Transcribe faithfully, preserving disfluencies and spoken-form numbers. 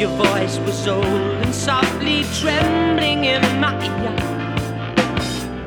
Your voice was old and softly trembling in my ear.